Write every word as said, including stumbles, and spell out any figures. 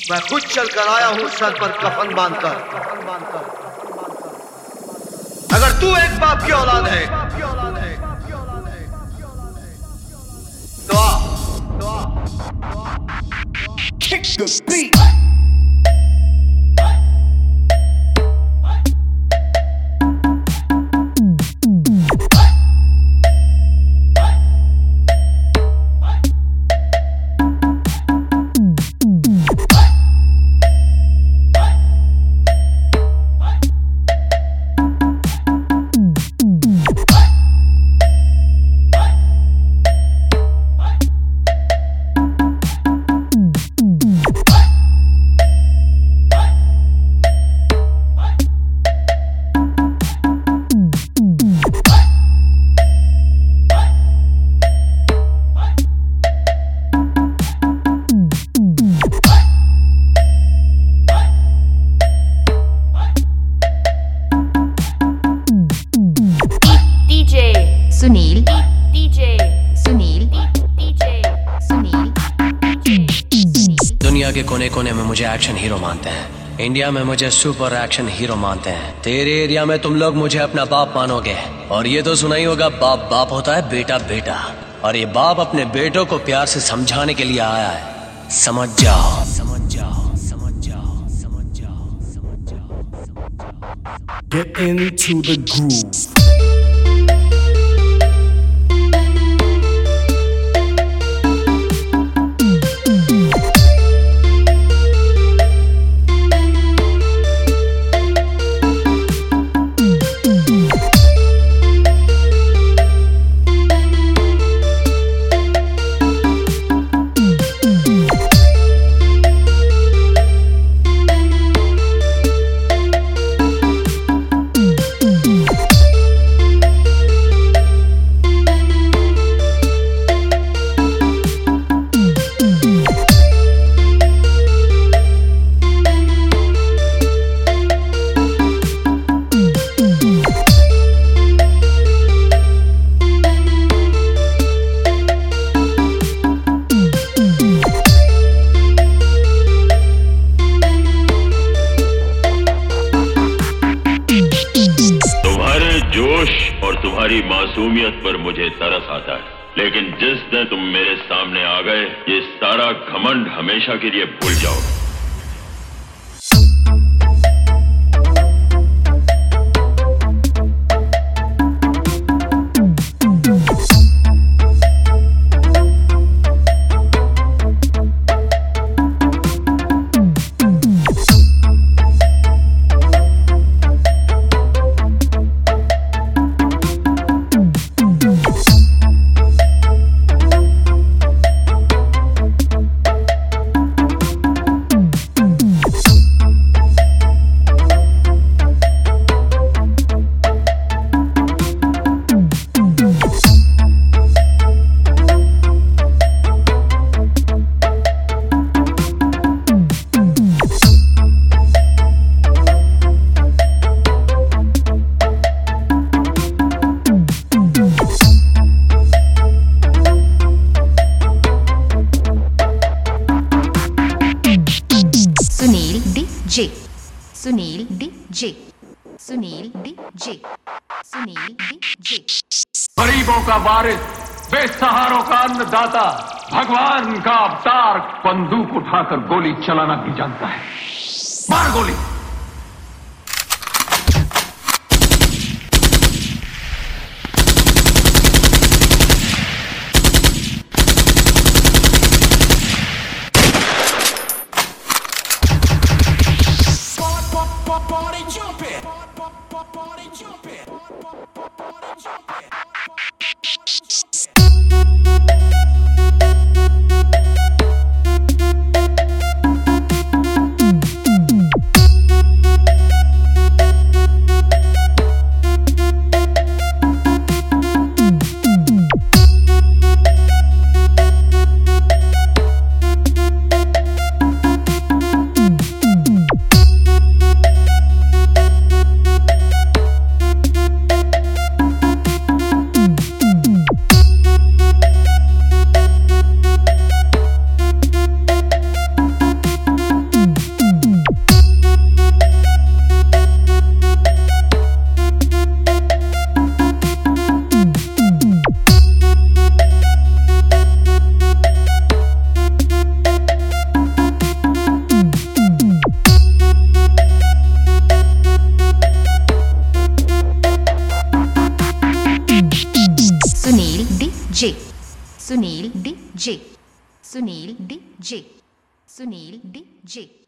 मैं खुद चल कर आया हूं सर पर कफन बांधकर। अगर तू एक बाप की औलाद है तो आ, तो आ, तो आ। Kick the beat. Sunil DJ Sunil DJ Sunil दुनिया के कोने कोने में मुझे एक्शन हीरो मानते हैं, इंडिया में मुझे सुपर एक्शन हीरो मानते हैं। तेरे एरिया में तुम लोग मुझे अपना बाप मानोगे, और ये तो सुना ही होगा बाप बाप होता है बेटा बेटा, और ये बाप अपने बेटों को प्यार से समझाने के लिए आया है। समझ जाओ समझ जाओ समझ जाओ समझ जाओ समझ जाओ। Get into the groove. और तुम्हारी मासूमियत पर मुझे तरस आता है, लेकिन जिस दिन तुम मेरे सामने आ गए ये सारा घमंड हमेशा के लिए भूल जाओ। Sunil DJ Sunil DJ Sunil DJ Sunil DJ. गरीबों का वारिस, बेसहारों का अन्नदाता, भगवान का अवतार, बंदूक उठाकर गोली चलाना भी जानता है। मार गोली। J Sunil D J Sunil D J Sunil D जे